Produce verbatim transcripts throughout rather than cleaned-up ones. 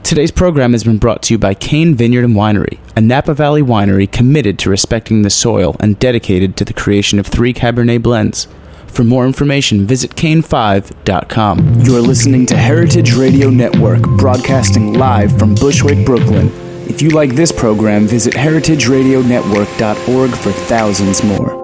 Today's program has been brought to you by Kane Vineyard and Winery, a Napa Valley winery committed to respecting the soil and dedicated to the creation of three Cabernet blends. For more information, visit cane five dot com. You're listening to Heritage Radio Network, broadcasting live from Bushwick, Brooklyn. If you like this program, visit heritage radio network dot org for thousands more.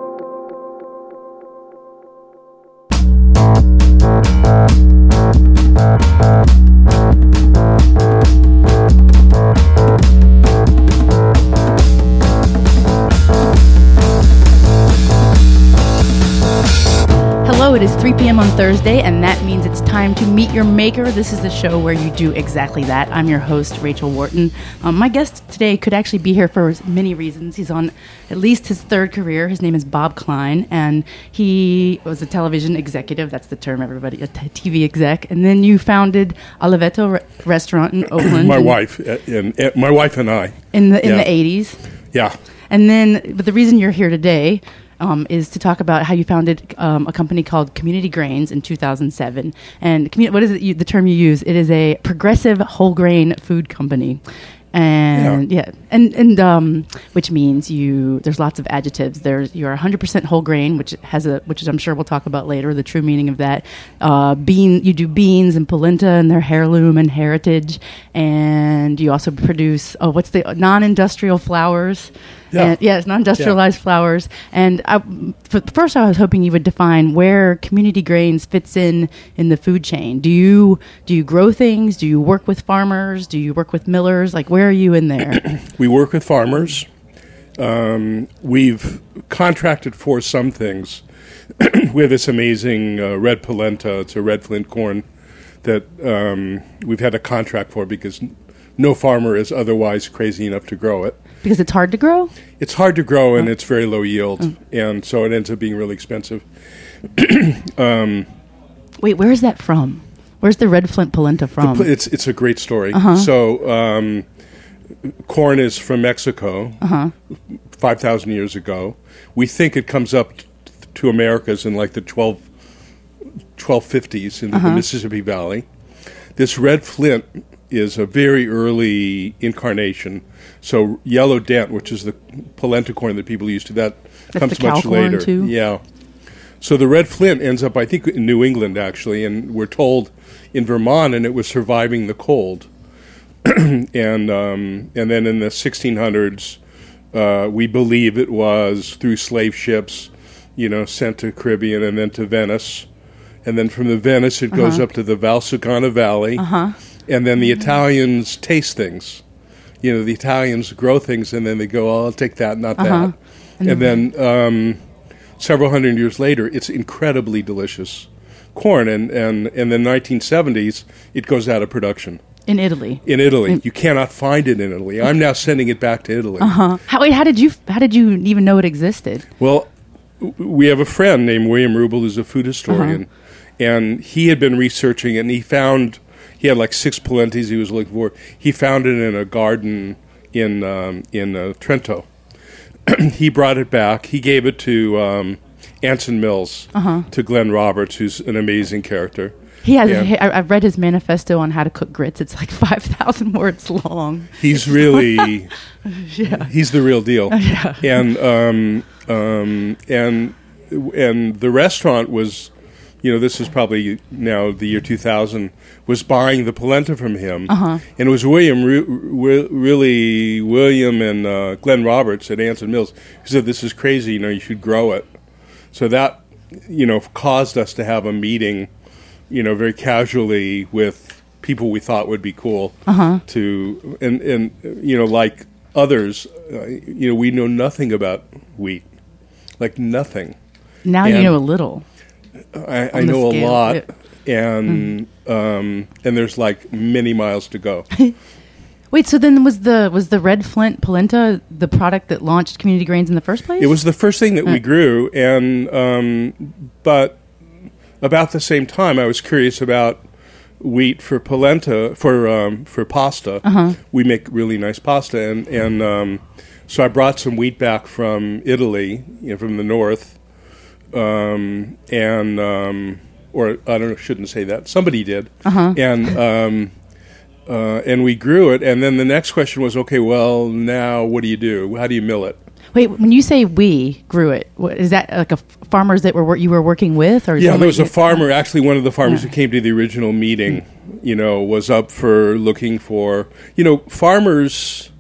It is three p.m. on Thursday, and that means it's time to meet your maker. This is the show where you do exactly that. I'm your host, Rachel Wharton. Um, my guest today could actually be here for many reasons. He's on at least his third career. His name is Bob Klein, and he was a television executive. That's the term, everybody, a t- T V exec. And then you founded Oliveto re- restaurant in Oakland. my wife, and, and my wife and I in the in yeah. the eighties. Yeah. And then, but the reason you're here today. Um, is to talk about how you founded um, a company called Community Grains in two thousand seven. And commu- what is it, you, the term you use? It is a progressive whole grain food company. And yeah, yeah. and and um, which means you there's lots of adjectives. There's you're one hundred percent whole grain, which has a which is I'm sure we'll talk about later. The true meaning of that. Uh, bean you do beans and polenta and their heirloom and heritage, and you also produce oh what's the non-industrial flours. Yeah, and, yeah, it's non-industrialized yeah. flours. And I, for, first, I was hoping you would define where Community Grains fits in in the food chain. Do you do you grow things? Do you work with farmers? Do you work with millers? Like, where are you in there? We work with farmers. Um, we've contracted for some things. We have this amazing uh, red polenta. It's a red flint corn that um, we've had a contract for because no farmer is otherwise crazy enough to grow it. Because it's hard to grow? It's hard to grow, and oh. it's very low yield, oh. and so it ends up being really expensive. um, Wait, where is that from? Where's the red flint polenta from? The, it's it's a great story. Uh-huh. So um, corn is from Mexico, uh-huh. five thousand years ago. We think it comes up t- to Americas in like the twelve, twelve fifties in uh-huh. the Mississippi Valley. This red flint is a very early incarnation. So yellow dent, which is the polenta corn that people used to, that That's comes the cow much corn later. Too? Yeah. So the red flint ends up, I think, in New England, actually, and we're told in Vermont, and it was surviving the cold. and um, and then in the sixteen hundreds, uh, we believe it was through slave ships, you know, sent to Caribbean and then to Venice. And then from the Venice, it uh-huh. goes up to the Valsugana Valley. Uh-huh. And then the Italians taste things. You know, the Italians grow things, and then they go, oh, I'll take that, not uh-huh. that. And, and then um, several hundred years later, it's incredibly delicious corn. And, and, and in the nineteen seventies, it goes out of production. In Italy? In Italy. In- you cannot find it in Italy. I'm now sending it back to Italy. Uh-huh. How, wait, how did you how did you even know it existed? Well, we have a friend named William Rubel who's a food historian, uh-huh. and he had been researching it, and he found... He had like six polentis he was looking for. He found it in a garden in um, in uh, Trento. He brought it back. He gave it to um, Anson Mills, uh-huh. to Glenn Roberts, who's an amazing character. He has. And I, I've read his manifesto on how to cook grits. It's like five thousand words long. He's really, yeah. he's the real deal. Yeah. And um, um, and and the restaurant was. You know, this is probably now the year two thousand, was buying the polenta from him. Uh-huh. And it was William, re- re- really, William and uh, Glenn Roberts at Anson Mills who said, this is crazy, you know, you should grow it. So that, you know, caused us to have a meeting, you know, very casually with people we thought would be cool. Uh-huh. to, and, and, you know, like others, uh, you know, we know nothing about wheat. Like nothing. Now and, you know a little. I, I know scale. a lot, yeah. and mm. um, and there's like many miles to go. Wait, so then was the was the red flint polenta the product that launched Community Grains in the first place? It was the first thing that uh. we grew, and um, but about the same time, I was curious about wheat for polenta for um, for pasta. Uh-huh. We make really nice pasta, and and um, so I brought some wheat back from Italy, you know, from the north. Um, and um, or I don't know, shouldn't say that. Somebody did, uh-huh. and um, uh, and we grew it. And then the next question was, okay, well, now what do you do? How do you mill it? Wait, when you say we grew it, what, is that like a f- farmers that were you were working with, or yeah, there was a farmer. Actually, one of the farmers Yeah. who came to the original meeting, you know, was up for looking for. You know, farmers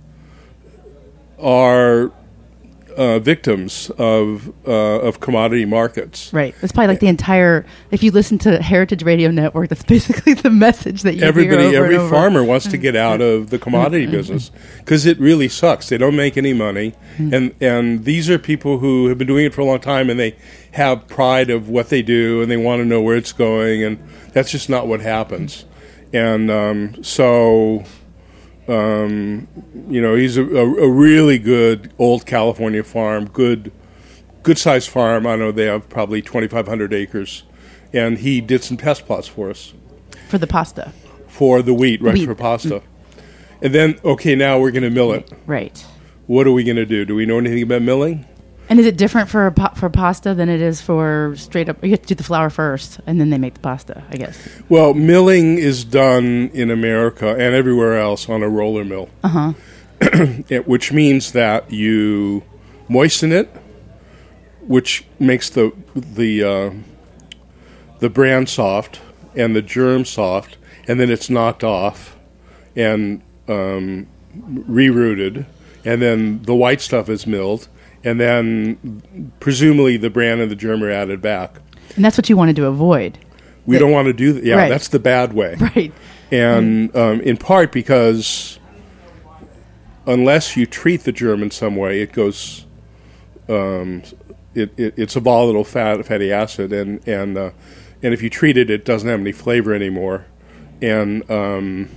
are uh, victims of uh, of commodity markets. Right. It's probably like the entire. If you listen to Heritage Radio Network, that's basically the message that you Everybody, hear over every and over. farmer wants to get out of the commodity business because it really sucks. They don't make any money, and and these are people who have been doing it for a long time, and they have pride of what they do, and they want to know where it's going, and that's just not what happens. And um, so, um, you know, he's a, a, a really good old California farm, good, good-sized farm. I know they have probably twenty-five hundred acres, and he did some test plots for us. For the pasta. For the wheat, right, Wheat. for pasta. And then, okay, now we're going to mill it. Right. What are we going to do? Do we know anything about milling? And is it different for a pa- for pasta than it is for straight up? You have to do the flour first, and then they make the pasta, I guess. Well, milling is done in America and everywhere else on a roller mill, Uh huh. which means that you moisten it, which makes the the uh, the bran soft and the germ soft, and then it's knocked off and um, rerouted, and then the white stuff is milled, and then presumably the bran and the germ are added back. And that's what you wanted to avoid. We The- don't want to do that. Yeah, Right. that's the bad way. Right. And um, in part because unless you treat the germ in some way, it goes. Um, it, it it's a volatile fat fatty acid, and and uh, and if you treat it, it doesn't have any flavor anymore, and um,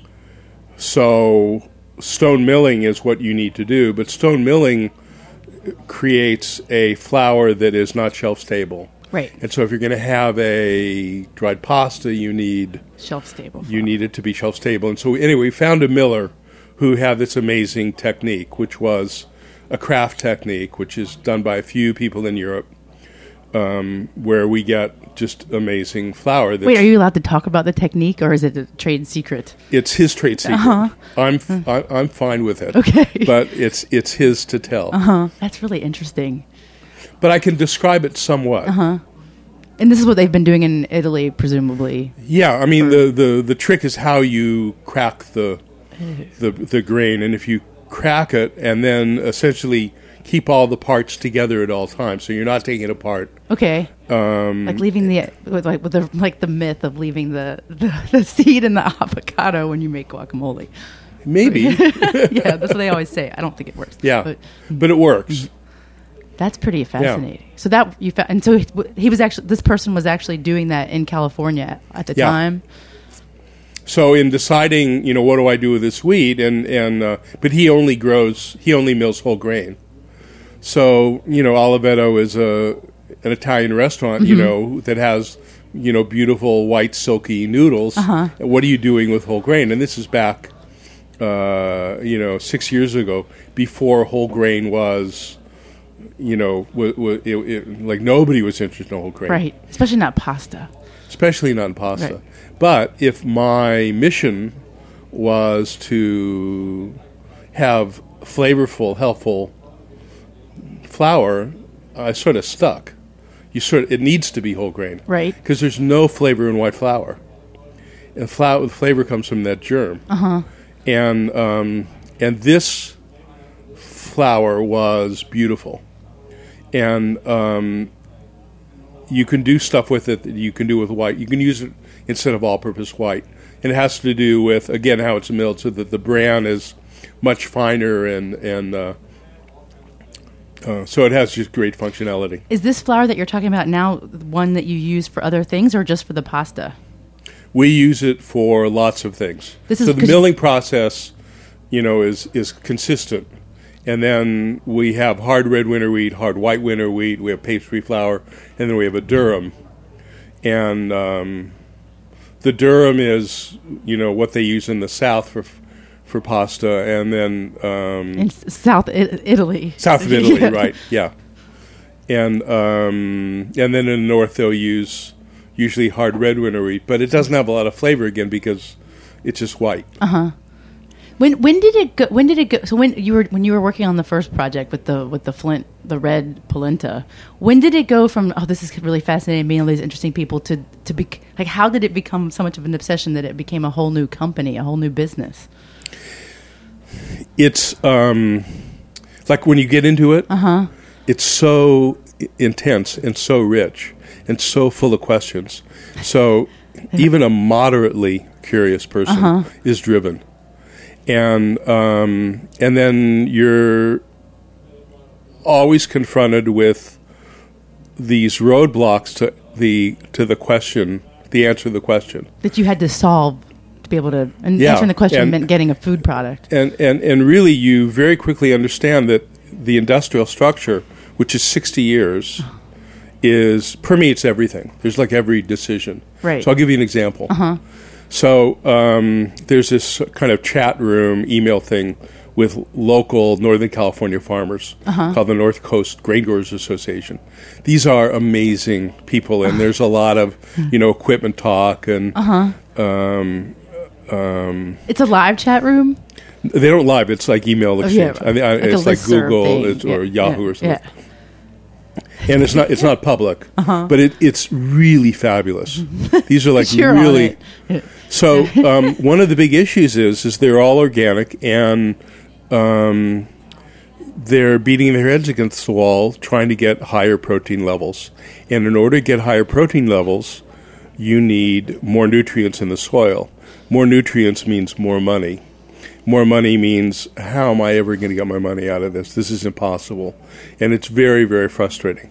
so stone milling is what you need to do. But stone milling creates a flour that is not shelf stable. Right. And so if you're going to have a dried pasta, you need Shelf stable. you need it to be shelf stable. And so anyway, we found a miller who had this amazing technique, which was a craft technique, which is done by a few people in Europe, um, where we get just amazing flour. That's, Wait, are you allowed to talk about the technique, or is it a trade secret? It's his trade secret. Uh-huh. I'm f- I, I'm fine with it. Okay. But it's it's his to tell. Huh? That's really interesting. But I can describe it somewhat. Uh-huh. And this is what they've been doing in Italy, presumably. Yeah, I mean the, the, the trick is how you crack the the the grain, and if you crack it and then essentially keep all the parts together at all times, so you're not taking it apart. Okay. Um, Like leaving the with like with the like the myth of leaving the, the, the seed in the avocado when you make guacamole. maybe, Yeah, that's what they always say. I don't think it works. yeah, But but it works. that's pretty fascinating. So that you fa- and so he, he was actually this person was actually doing that in California at the Yeah. time. So in deciding, you know, what do I do with this wheat, and and uh, but he only grows, he only mills whole grain. So you know, Oliveto is a an Italian restaurant, you know, that has you know beautiful white silky noodles. Uh-huh. What are you doing with whole grain? And this is back, uh, you know, six years ago, before whole grain was, you know, w- w- it, it, like nobody was interested in whole grain, Right. Especially not pasta. especially not in pasta. Right. But if my mission was to have flavorful, healthful flour, I sort of stuck. You sort of, it needs to be whole grain, Right. because there's no flavor in white flour, and flour, the flavor comes from that germ. Uh-huh. And um, and this flour was beautiful, and um, you can do stuff with it that you can do with white. You can use it instead of all-purpose white. And it has to do with, again, how it's milled, so that the bran is much finer, and and uh, uh, so it has just great functionality. Is this flour that you're talking about now one that you use for other things or just for the pasta? We use it for lots of things. This is so the 'cause- milling process, you know, is is consistent. And then we have hard red winter wheat, hard white winter wheat. We have pastry flour, and then we have a durum. And um, the durum is, you know, what they use in the South for for pasta, and then um, In S- South I- Italy. south of Italy, Yeah. right? Yeah. And um, and then in the north they'll use usually hard red winter wheat, but it doesn't have a lot of flavor again because, It's just white. When when did it go? When did it go? So when you were when you were working on the first project with the with the Flint, the red polenta, when did it go from, oh, this is really fascinating, meeting all these interesting people, to to be like, how did it become so much of an obsession that it became a whole new company, a whole new business? It's um, like when you get into it, Uh-huh. it's so i- intense and so rich and so full of questions. So even a moderately curious person Uh-huh. is driven. And um, and then you're always confronted with these roadblocks to the to the question, the answer to the question. That you had to solve to be able to, and Yeah, answering the question and- meant getting a food product. And, and and really, you very quickly understand that the industrial structure, which is sixty years, is permeates everything. There's like every decision. Right. So I'll give you an example. Uh-huh. So um, there's this kind of chat room email thing with local Northern California farmers Uh-huh. called the North Coast Grain Growers Association. These are amazing people, and there's a lot of, you know, equipment talk, and Uh-huh. um, It's a live chat room. they don't live. It's like email Oh, yeah. exchange. I mean, I, Like a it's like listserv Google thing. it's, or Yeah, Yahoo yeah, or something. yeah. And it's not it's not public, Uh-huh. but it, it's really fabulous. These are like You're on really. it. Yeah. So um, one of the big issues is is they're all organic, and um, they're beating their heads against the wall trying to get higher protein levels. And in order to get higher protein levels, you need more nutrients in the soil. More nutrients means more money. More money means, how am I ever going to get my money out of this? This is impossible. And it's very, very frustrating.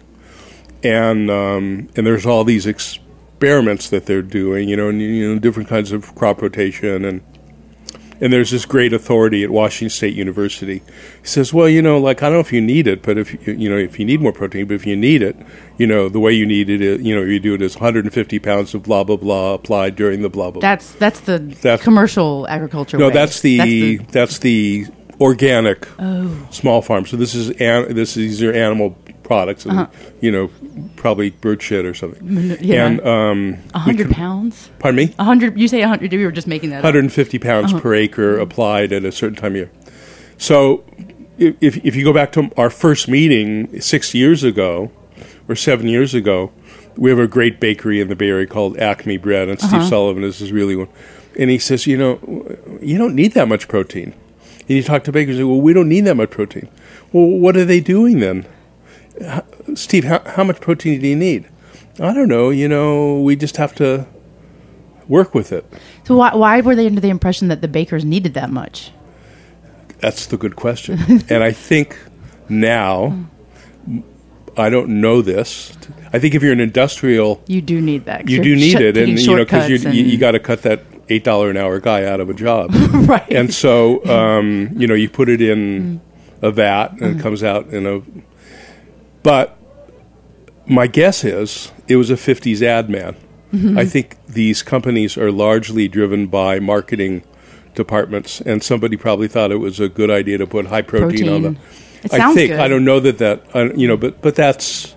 And um, and there's all these experiments that they're doing, you know, and, you know, different kinds of crop rotation, and and there's this great authority at Washington State University. He says, well, you know, like, I don't know if you need it, but if you, you know, if you need more protein, but if you need it, you know, the way you need it, is, you know, you do it is one hundred fifty pounds of blah blah blah applied during the blah blah. That's that's the That's- commercial agriculture. No, way. that's the that's the, organic Oh. small farm. So this is an, this these are animal products, and you know, probably bird shit or something. Uh-huh. Yeah. And um, a hundred pounds. pardon me, A hundred. You say a hundred? We were just making that. one hundred fifty pounds per acre applied at a certain time of year. So if if you go back to our first meeting six years ago or seven years ago, we have a great bakery in the Bay Area called Acme Bread, and Steve Sullivan is is really one. And he says, you know, you don't need that much protein. And you talk to bakers, they say, well, we don't need that much protein. Well, what are they doing then? How, Steve, how, how much protein do you need? I don't know. You know, we just have to work with it. So why why were they under the impression that the bakers needed that much? That's the good question. And I think now, I don't know this. I think if you're an industrial, You do need that. 'cause you you're do need sh- it, and taking you know, because you shortcuts you, you and- got to cut that eight dollar an hour guy out of a job, right. and so um, you know, you put it in a vat, and it comes out in a. But my guess is it was a fifties ad man. I think these companies are largely driven by marketing departments, and somebody probably thought it was a good idea to put high protein, on the. It I sounds think good. I don't know that that uh, you know, but but that's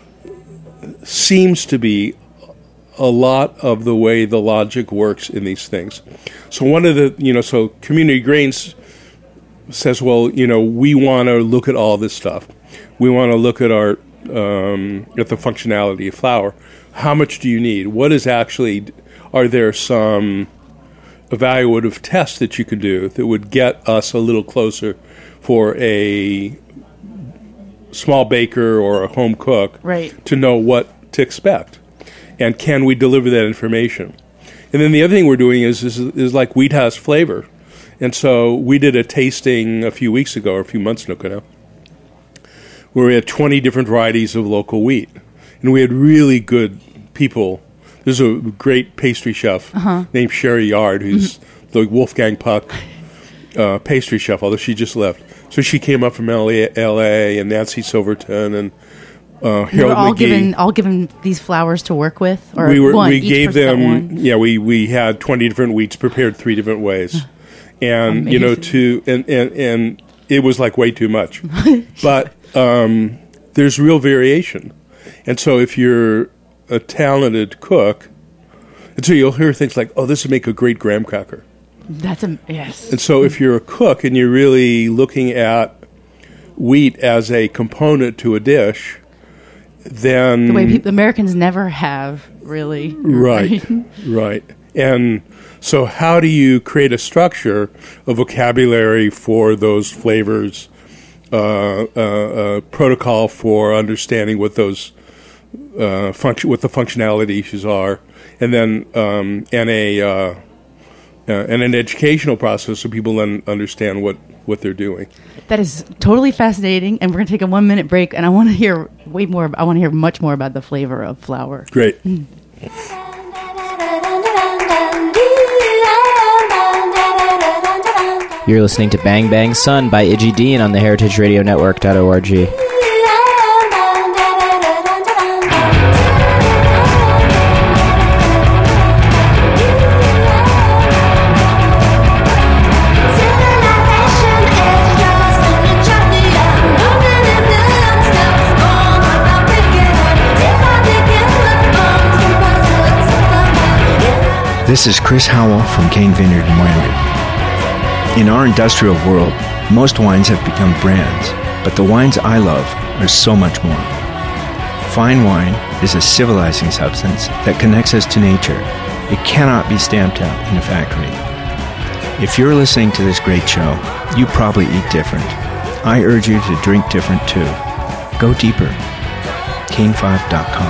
seems to be a lot of the way the logic works in these things. So one of the you know, so Community Grains says, well, you know, we want to look at all this stuff. We want to look at our um, at the functionality of flour. How much do you need? What is actually? Are there some evaluative tests that you could do that would get us a little closer for a small baker or a home cook Right. to know what to expect? And can we deliver that information? And then the other thing we're doing is is, is like wheat has flavor. And so we did a tasting a few weeks ago, or a few months ago now, where we had twenty different varieties of local wheat. And we had really good people. There's a great pastry chef named Sherry Yard, who's the Wolfgang Puck uh, pastry chef, although she just left. So she came up from L A, L A and Nancy Silverton, and uh, They were Harold all McGee. given all given these flours to work with, or we were one, we each gave person got them one? yeah we we had twenty different wheats prepared three different ways, and you know Amazing. to and, and and it was like way too much, but um, there's real variation, and so if you're a talented cook, and so you'll hear things like, oh, this would make a great graham cracker. That's a yes. And so if you're a cook and you're really looking at wheat as a component to a dish, then the way people, Americans never have really. Right, right. And so how do you create a structure, a vocabulary for those flavors, uh, uh, uh, protocol for understanding what those uh, function, what the functionality issues are, and then um, and a uh, uh, and an educational process so people un- understand what, what they're doing. That is totally fascinating, and we're going to take a one minute break. And I want to hear way more. I want to hear much more about the flavor of flour. Great. Mm. You're listening to Bang Bang Sun by Iggy Dean on the heritage radio network dot org. This is Chris Howell from Cane Vineyard and Winery. In our industrial world, most wines have become brands, but the wines I love are so much more. Fine wine is a civilizing substance that connects us to nature. It cannot be stamped out in a factory. If you're listening to this great show, you probably eat different. I urge you to drink different too. Go deeper. cane five dot com.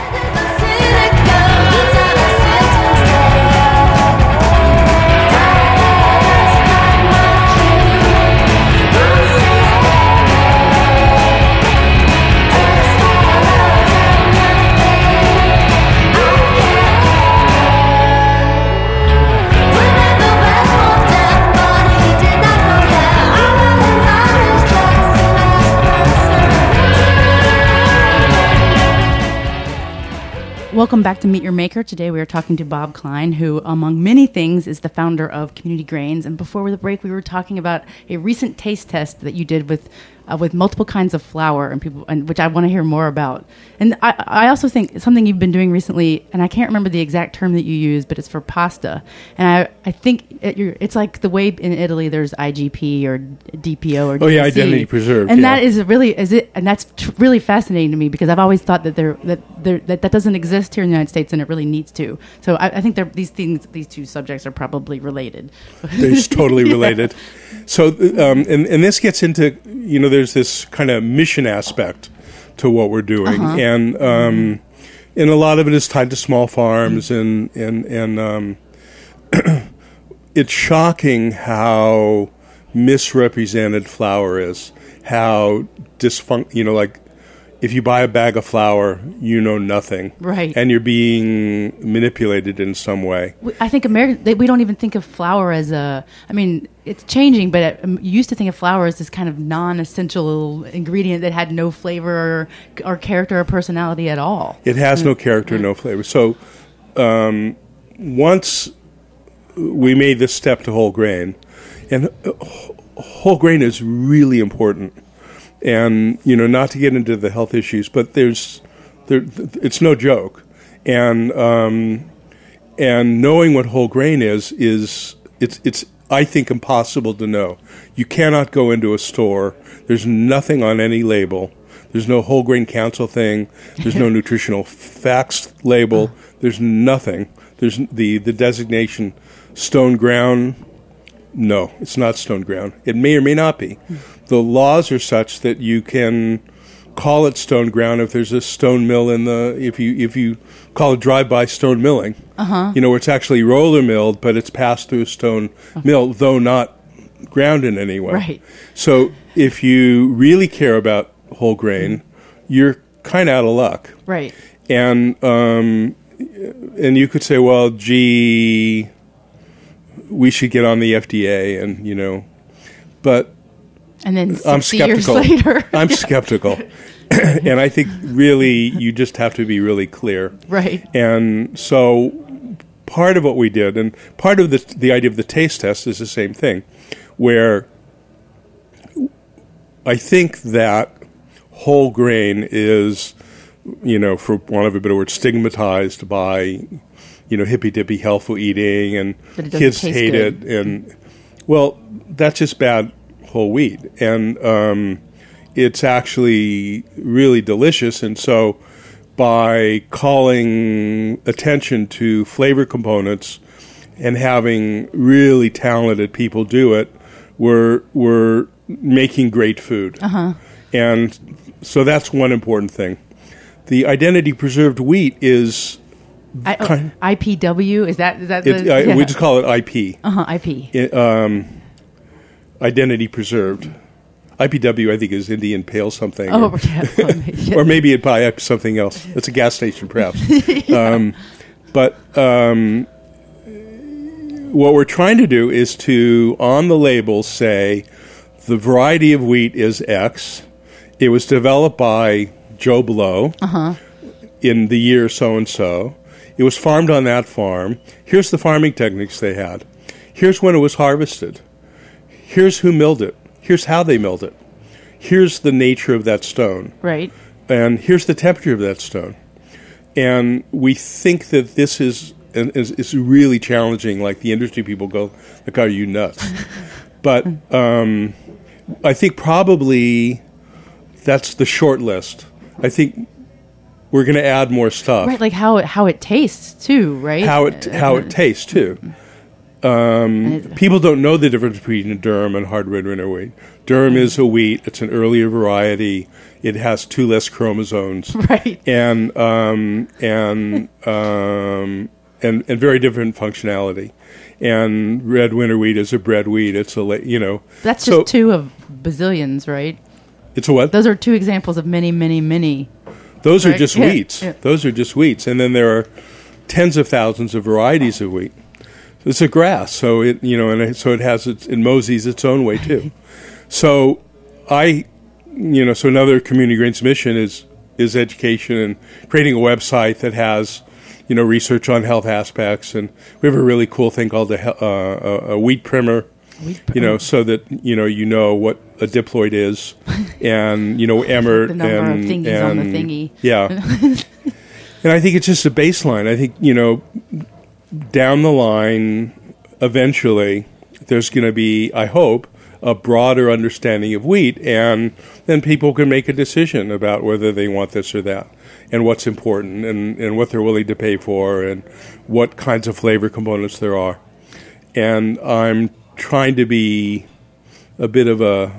Welcome back to Meet Your Maker. Today we are talking to Bob Klein, who, among many things, is the founder of Community Grains. And before the break, we were talking about a recent taste test that you did with uh, with multiple kinds of flour, and people, and which I want to hear more about. And I, I also think something you've been doing recently, and I can't remember the exact term that you use, but it's for pasta. And I, I think it, you're, it's like the way in Italy there's I G P or D P O or D C. Oh yeah, identity preserved. And yeah. that is really is it, and that's tr- really fascinating to me because I've always thought that there that there that, that doesn't exist here in the United States, and it really needs to. So I, I think they're, these things, these two subjects are probably related. They're totally related. Yeah. So, um, and and this gets into, you know, there's this kind of mission aspect to what we're doing, uh-huh. and um, and a lot of it is tied to small farms, mm-hmm. and and and um, it's shocking how misrepresented flour is, how dysfunct, you know, like. If you buy a bag of flour, you know nothing. Right. And you're being manipulated in some way. I think America, we don't even think of flour as a, I mean, it's changing, but it, um, you used to think of flour as this kind of non-essential ingredient that had no flavor or, or character or personality at all. It has mm. no character, mm. no flavor. So um, once we made this step to whole grain, and whole grain is really important. And, you know, not to get into the health issues, but there's, there, it's no joke. And um, and knowing what whole grain is, is it's, it's, I think, impossible to know. You cannot go into a store. There's nothing on any label. There's no whole grain council thing. There's no nutritional facts label. There's nothing. There's the, the designation stone ground. No, it's not stone ground. It may or may not be. The laws are such that you can call it stone ground if there's a stone mill in the, if you if you call it drive-by stone milling, uh-huh. you know, where it's actually roller milled, but it's passed through a stone okay. mill, though not ground in any way. Right. So if you really care about whole grain, you're kind of out of luck. Right. And um, and you could say, well, gee, we should get on the F D A, and you know, but. And then I'm skeptical. Years later. I'm skeptical. And I think really you just have to be really clear. Right. And so part of what we did, and part of the, the idea of the taste test is the same thing, where I think that whole grain is, you know, for want of a better word, stigmatized by, you know, hippy dippy healthful eating, and But it doesn't kids taste hate good. it. And well, that's just bad whole wheat, and um, it's actually really delicious. And so, by calling attention to flavor components and having really talented people do it, we're we're making great food. Uh-huh. And so that's one important thing. The identity preserved wheat is I, oh, kind- I P W, is that is that it, the uh, yeah. we just call it I P. uh-huh, I P. It, um, identity preserved. I P W, I think, is Indian Pale something. Oh, or, yeah. Yeah. or maybe it buy something else. It's a gas station, perhaps. um, but um, what we're trying to do is to, on the label, say the variety of wheat is X. It was developed by Joe Blow Uh-huh. in the year so-and-so. It was farmed on that farm. Here's the farming techniques they had. Here's when it was harvested. Here's who milled it. Here's how they milled it. Here's the nature of that stone. Right. And here's the temperature of that stone. And we think that this is is, is really challenging. Like the industry people go, like, are you nuts? But um, I think probably that's the short list. I think we're going to add more stuff. Right, like how it, how it tastes too, right? How it how it tastes too. Um, it- people don't know the difference between a durum and hard red winter wheat. Durum is a wheat. It's an earlier variety. It has two less chromosomes. Right. And um, and um, and and very different functionality. And red winter wheat is a bread wheat. It's a la- you know. That's so just two of bazillions, right? It's a what? Those are two examples of many, many, many. Those are Right. just Yeah, wheats. yeah. Those are just wheats, and then there are tens of thousands of varieties of wheat. It's a grass, so it you know, and it, so it has its it moseys its own way too. So I, you know, so another Community Grains mission is is education and creating a website that has, you know, research on health aspects, and we have a really cool thing called the he- uh, a, a wheat primer. Wheat You know, so that you know you know what a diploid is, and you know emert The number of and thingies and on the thingy. yeah. And I think it's just a baseline. I think you know down the line, eventually, there's going to be, I hope, a broader understanding of wheat, and then people can make a decision about whether they want this or that, and what's important, and, and what they're willing to pay for, and what kinds of flavor components there are. And I'm trying to be a bit of a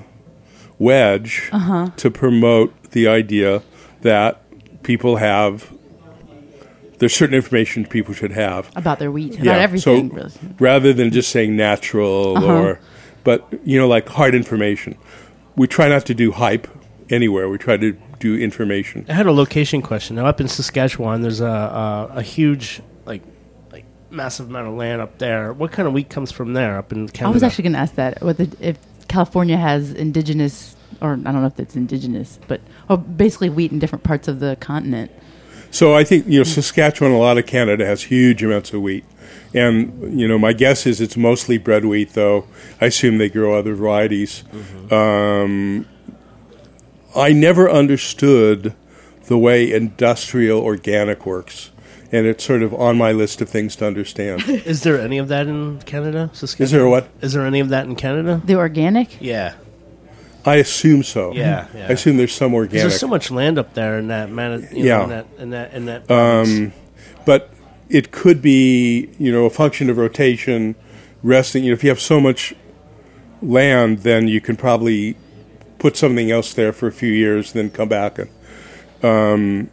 wedge Uh-huh. to promote the idea that people have, there's certain information people should have. About their wheat, about everything. So really. rather than just saying natural Uh-huh. or, but, you know, like hard information. We try not to do hype anywhere. We try to do information. I had a location question. Now, up in Saskatchewan, there's a a, a huge, like, like massive amount of land up there. What kind of wheat comes from there, up in Canada? I was actually going to ask that. Whether if California has indigenous, or I don't know if it's indigenous, but or basically wheat in different parts of the continent. So I think, you know, Saskatchewan, a lot of Canada has huge amounts of wheat. And, you know, my guess is it's mostly bread wheat, though. I assume they grow other varieties. Mm-hmm. Um, I never understood the way industrial organic works. And it's sort of on my list of things to understand. Is there any of that in Canada, Saskatchewan? Is there a what? Is there any of that in Canada? The organic? Yeah. I assume so. Yeah, yeah. I assume there's some 'Cause organic. There's so much land up there in that man, you Yeah. know, in that in that in that. province. Um, but it could be, you know, a function of rotation, resting. You know, if you have so much land, then you can probably put something else there for a few years, then come back. And um,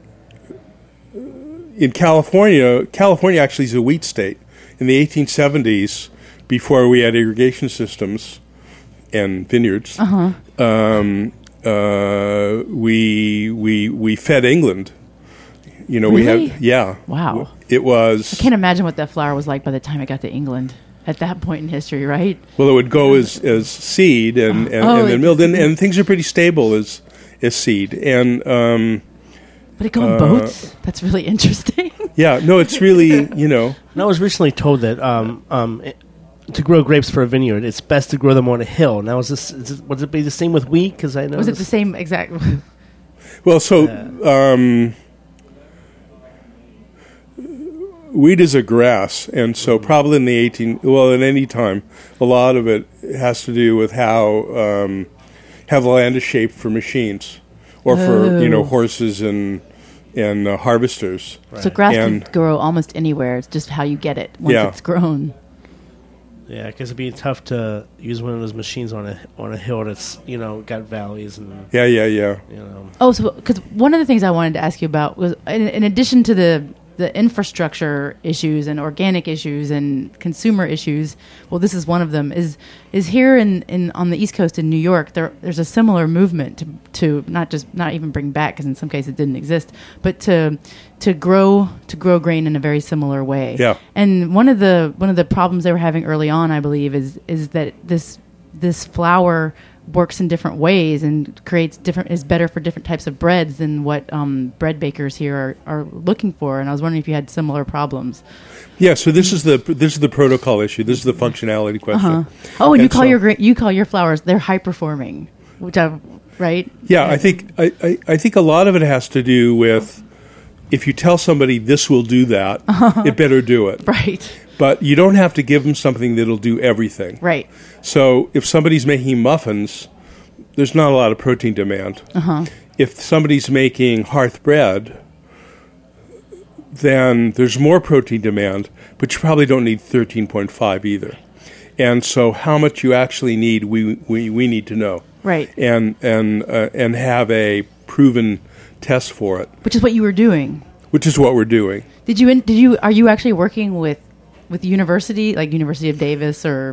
in California, California actually is a wheat state. In the eighteen seventies, before we had irrigation systems and vineyards, Uh-huh. um, uh, we we we fed England. You know, we Really? had yeah. Wow. It was I can't imagine what that flour was like by the time it got to England at that point in history, right? well, it would go as as seed and and, Oh, and then it- milled, and, and things are pretty stable as as seed. And um, But it go in Uh, boats? That's really interesting. yeah, no, it's really you know And I was recently told that um, um, it, to grow grapes for a vineyard, it's best to grow them on a hill. Now, is this, is this would it be the same with wheat? Because I know Was it this- the same exact? well, so um, wheat is a grass, and so probably in the eighteen well, at any time, a lot of it has to do with how um, how the land is shaped for machines, or for you know horses and and uh, harvesters. So grass And- can grow almost anywhere. It's just how you get it once Yeah. it's grown. Yeah, because it'd be tough to use one of those machines on a on a hill that's you know got valleys and Yeah, yeah, yeah. you know. Oh, so because one of the things I wanted to ask you about was, in, in addition to the the infrastructure issues and organic issues and consumer issues, well, this is one of them. Is is here in, in on the East Coast in New York? There there's a similar movement to to not just not even bring back, because in some cases it didn't exist, but to to grow to grow grain in a very similar way. Yeah. And one of the one of the problems they were having early on, I believe, is is that this this flour works in different ways and creates different is better for different types of breads than what um, bread bakers here are, are looking for. And I was wondering if you had similar problems. Yeah, so this is the this is the protocol issue. This is the functionality question. Uh-huh. Oh, and, And you call so- your gra- you call your flours, they're high performing, which I right? Yeah, I think I, I, I think a lot of it has to do with if you tell somebody this will do that, it better do it. Right, But you don't have to give them something that'll do everything. right. So if somebody's making muffins, there's not a lot of protein demand. Uh-huh. If somebody's making hearth bread, then there's more protein demand, but you probably don't need thirteen point five either. And so how much you actually need, we, we, we need to know. Right. And, and, uh, and have a proven test for it, Which is what you were doing. which is what we're doing. Did you in, did you are you actually working with with the university, like University of Davis or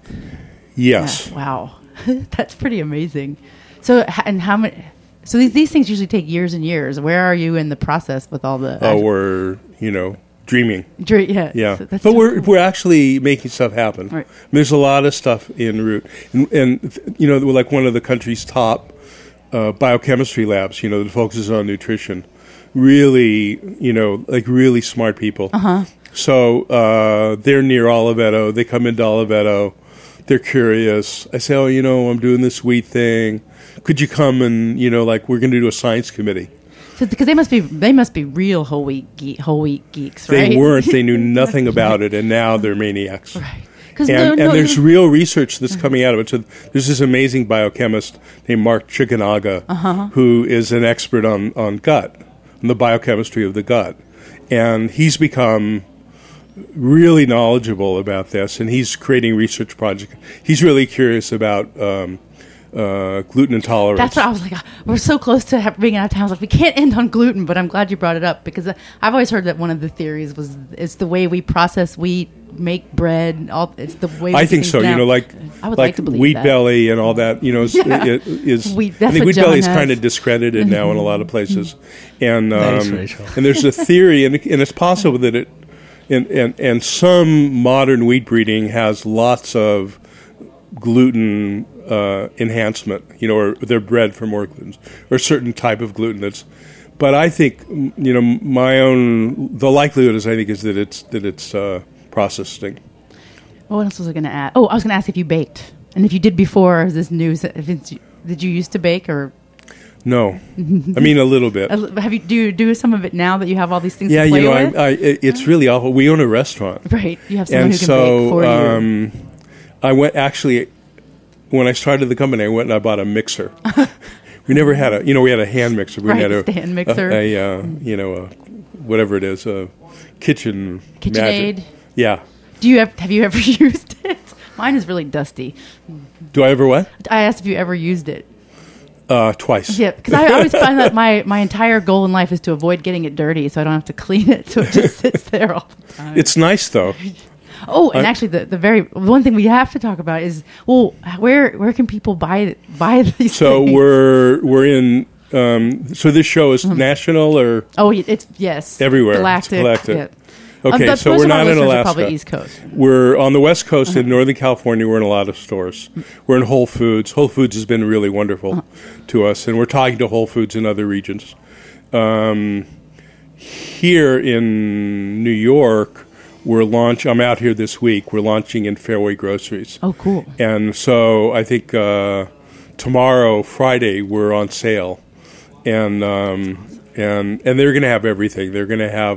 Yes. Yeah, wow, that's pretty amazing. So, h- and how many? So these these things usually take years and years. Where are you in the process with all the? Oh, we're, you know, dreaming. Dr- yeah, Yeah, so that's but so we're cool. we're actually making stuff happen. Right. There's a lot of stuff en route, and, and you know, we're like one of the country's top uh, biochemistry labs. You know, that focuses on nutrition. Really, you know, like really smart people. Uh-huh. So uh, they're near Oliveto. They come into Oliveto. They're curious. I say, oh, you know, I'm doing this wheat thing. Could you come and, you know, like we're going to do a science committee. So, because they must be they must be real whole wheat ge- whole wheat geeks, right? They weren't. They knew nothing about it, and now they're maniacs. Right. Because And, no, and no, there's no- real research that's coming out of it. So there's this amazing biochemist named Mark Chickenaga, Uh-huh. who is an expert on, on gut, on the biochemistry of the gut. And he's become really knowledgeable about this, and he's creating research projects. He's really curious about um, uh, gluten intolerance. That's what I was like. ah, We're so close to ha- being out of town. I was like, we can't end on gluten, but I'm glad you brought it up because uh, I've always heard that one of the theories was it's the way we process wheat, make bread. All it's the way. We I do think things so. You now. know, like I would like, like to believe wheat that. belly and all that. You know, is, Yeah. it- is Wheat- I that's think what wheat John belly is has. kind of discredited now in a lot of places, and um, Thanks, Rachel. and there's a theory, and, and it's possible that it, and, and and some modern wheat breeding has lots of gluten uh, enhancement. You know, or they're bred for more gluten, or a certain type of gluten that's. But I think m- you know my own the likelihood is I think is that it's that it's uh, processing. What else was I going to ask? Oh, I was going to ask if you baked, and if you did before. Is this news? If it's, did you used to bake, or No, I mean a little bit. have you do you do some of it now that you have all these things Yeah, to play you know, with? I, I, it- it's really awful. We own a restaurant, right, you have someone and who can bake so for you. um, I went actually when I started the company. I went and I bought a mixer. We never had a, you know, we had a hand mixer. We Right, had a stand mixer. a, a uh, you know, a, whatever it is, a kitchen KitchenAid. magic. Yeah. Do you have, have you ever used it? Mine is really dusty. Do I ever what? I asked if you ever used it. Uh, twice. Yeah, because I always find that my, my entire goal in life is to avoid getting it dirty, so I don't have to clean it, so it just sits there all the time. It's nice though. Oh, and I- actually, the, the very one thing we have to talk about is well, where where can people buy buy these? So things? we're we're in. Um, so this show is national or oh, it's yes, everywhere. It's Galactic. Galactic. Yeah. okay? Um, but so most we're of our not in listeners are Alaska. Probably East Coast. We're on the West Coast in Northern California. We're in a lot of stores. We're in Whole Foods. Whole Foods has been really wonderful to us, and we're talking to Whole Foods in other regions. Um, here in New York, we're launch. I'm out here this week. We're launching in Fairway Groceries. Oh, cool. And so I think uh, tomorrow, Friday, we're on sale, and um, and and they're going to have everything. They're going to have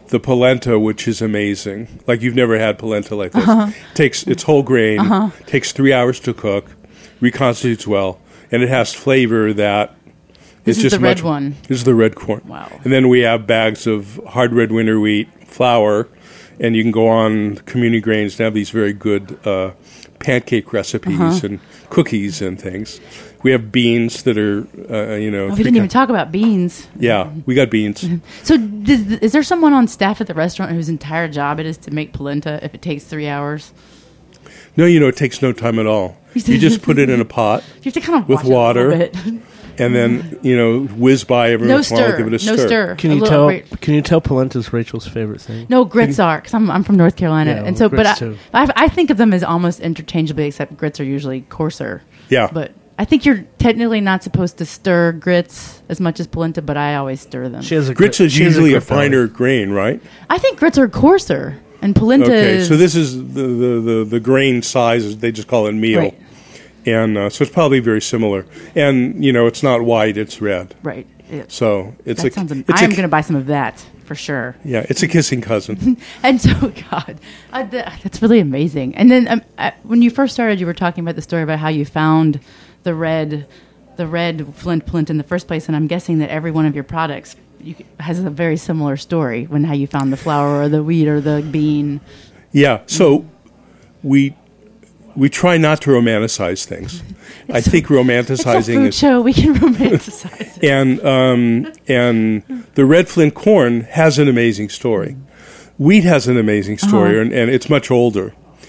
the polenta, which is amazing. Like you've never had polenta like this. Uh-huh. Takes it's whole grain. Uh-huh. Takes three hours to cook. Reconstitutes well, and it has flavor that. This it's is just the red much, one. This is the red corn. Wow. And then we have bags of hard red winter wheat flour, and you can go on Community Grains and have these very good uh, pancake recipes Uh-huh. and cookies and things. We have beans that are, uh, you know. Oh, we didn't even talk about beans. Yeah, we got beans. So, does, is there someone on staff at the restaurant whose entire job it is to make polenta if it takes three hours? No, you know, it takes no time at all. You just put it in a pot You have to kind of with watch it a water, little bit. and then, you know, whiz by every No once in a while, stir. give it a No stir. stir. Can A you little tell? bit- Can you tell polenta's Rachel's favorite thing? No, grits are, because I'm, I'm from North Carolina. Yeah, and well, so, but I, grits too. I, I think of them as almost interchangeably, except grits are usually coarser. Yeah. But I think you're technically not supposed to stir grits as much as polenta, but I always stir them. She has a Grits grit- is she has usually a, grit belly. finer grain, right? I think grits are coarser, and polenta Okay, is... so this is the, the, the, the grain size, they just call it meal. Right. And uh, so it's probably very similar. And, you know, it's not white, it's red. Right. It, So it's that a, sounds... am- it's I'm a, going to buy some of that, for sure. yeah, it's a kissing cousin. And so, God, uh, th- that's really amazing. And then um, uh, when you first started, you were talking about the story about how you found the red, the red Flint Flint in the first place. And I'm guessing that every one of your products you, c- has a very similar story when how you found the flour or the wheat or the bean. Yeah, so we we try not to romanticize things. I It's a- think It's a romanticizing food is show. We can romanticize it. and um, and the red flint corn has an amazing story. Wheat has an amazing story, Uh-huh. and, and it's much older.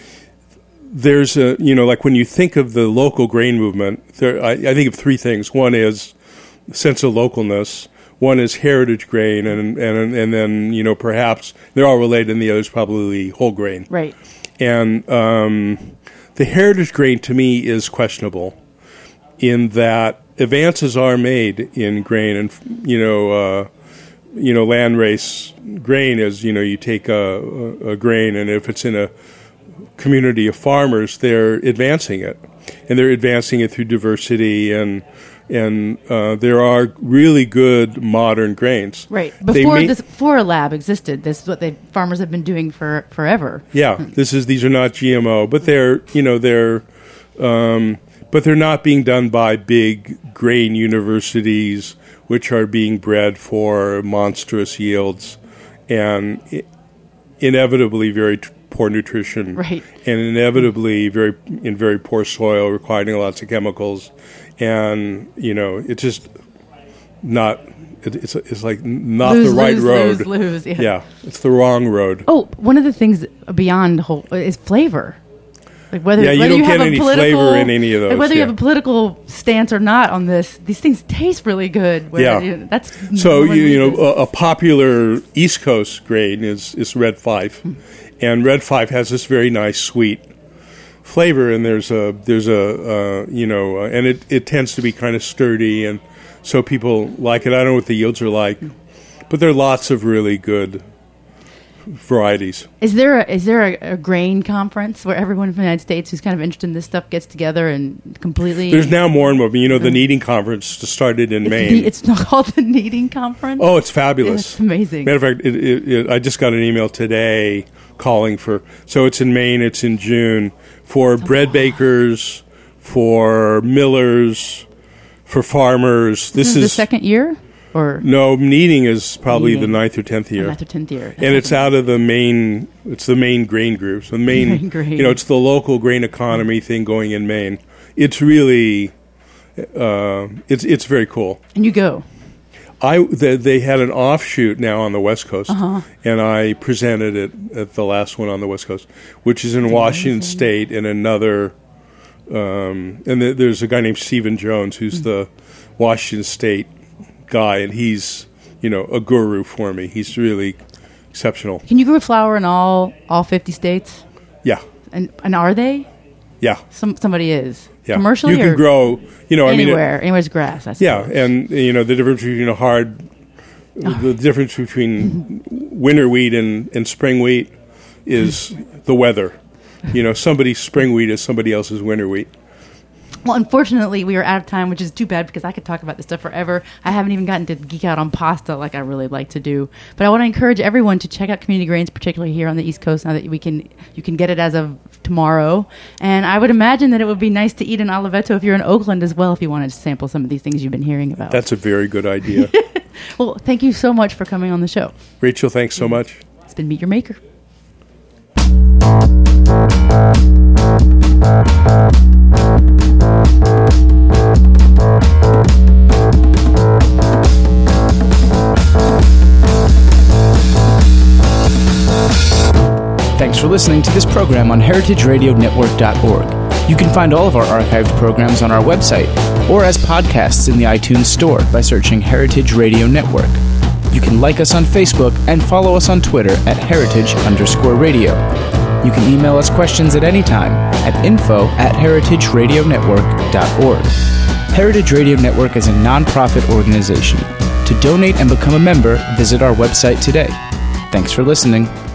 There's a you know like when you think of the local grain movement, there I, I think of three things. One is sense of localness. One is heritage grain, and and and then you know perhaps they're all related, and the other's probably whole grain. Right. And um, the heritage grain to me is questionable in that advances are made in grain, and you know, uh, you know, land race grain is you know you take a, a, a grain, and if it's in a community of farmers, they're advancing it, and they're advancing it through diversity and. And uh, there are really good modern grains. Right. They Before may- this, before a lab existed, this is what the farmers have been doing for forever. Yeah, this is these are not G M O, but they're you know they're um, but they're not being done by big grain universities, which are being bred for monstrous yields and I- inevitably very t- poor nutrition, Right. and inevitably very in very poor soil, requiring lots of chemicals, and you know it's just not. It, it's it's like not Lose, the right lose, road. lose, lose, yeah. yeah, it's the wrong road. Oh, one of the things beyond whole is flavor. Like whether Yeah, you whether don't you get have a any political, flavor in any of like those, whether you yeah. have a political stance or not on this, these things taste really good. Where Yeah. you- that's So when you, we you know just- a, a popular East Coast grain is is Red Fife, and Red Fife has this very nice sweet flavor, and there's a there's a uh, you know, uh, and it, it tends to be kind of sturdy, and so people like it. I don't know what the yields are like, but there are lots of really good varieties. Is there a, is there a, a grain conference where everyone from the United States who's kind of interested in this stuff gets together and completely? There's now more and more. You know, the kneading conference started in it's, Maine. the, it's not called the kneading conference. Oh, it's fabulous. It's amazing. Matter of fact, it, it, it, I just got an email today calling for. So it's in Maine. It's in June for bread bakers, for millers, for farmers. this, This, is, the second year, or no kneading is probably Kneading. the ninth or tenth year, ninth or tenth year, and it's out of the main. It's the main grain group. So the main, Main grain. you know, it's the local grain economy thing going in Maine. It's really, uh, it's it's very cool. and you go. I they, they had an offshoot now on the West Coast, Uh-huh. and I presented it at the last one on the West Coast, which is in Washington State, and another. Um, and th- there's a guy named Stephen Jones who's the Washington State guy, and he's you know a guru for me. He's really exceptional. Can you grow flour in all all fifty states? Yeah, And and are they? yeah, Some somebody is yeah. commercially you can or grow. You know, I mean, it- anywhere. Anywhere's grass. I yeah, suppose. and you know the difference between a hard, the difference between winter wheat and, and spring wheat is the weather. You know, somebody's spring wheat is somebody else's winter wheat. Well, unfortunately, we are out of time, which is too bad because I could talk about this stuff forever. I haven't even gotten to geek out on pasta like I really like to do. But I want to encourage everyone to check out Community Grains, particularly here on the East Coast, now that we can you can get it as of tomorrow. And I would imagine that it would be nice to eat an Oliveto if you're in Oakland as well, if you wanted to sample some of these things you've been hearing about. That's a very good idea. Well, thank you so much for coming on the show. Rachel, thanks so much. It's been Meet Your Maker. Thanks for listening to this program on heritage radio network dot org. You can find all of our archived programs on our website or as podcasts in the iTunes Store by searching Heritage Radio Network. You can like us on Facebook and follow us on Twitter at heritage underscore radio. You can email us questions at any time at info at heritage radio network dot org. Heritage Radio Network is a non-profit organization. To donate and become a member, visit our website today. Thanks for listening.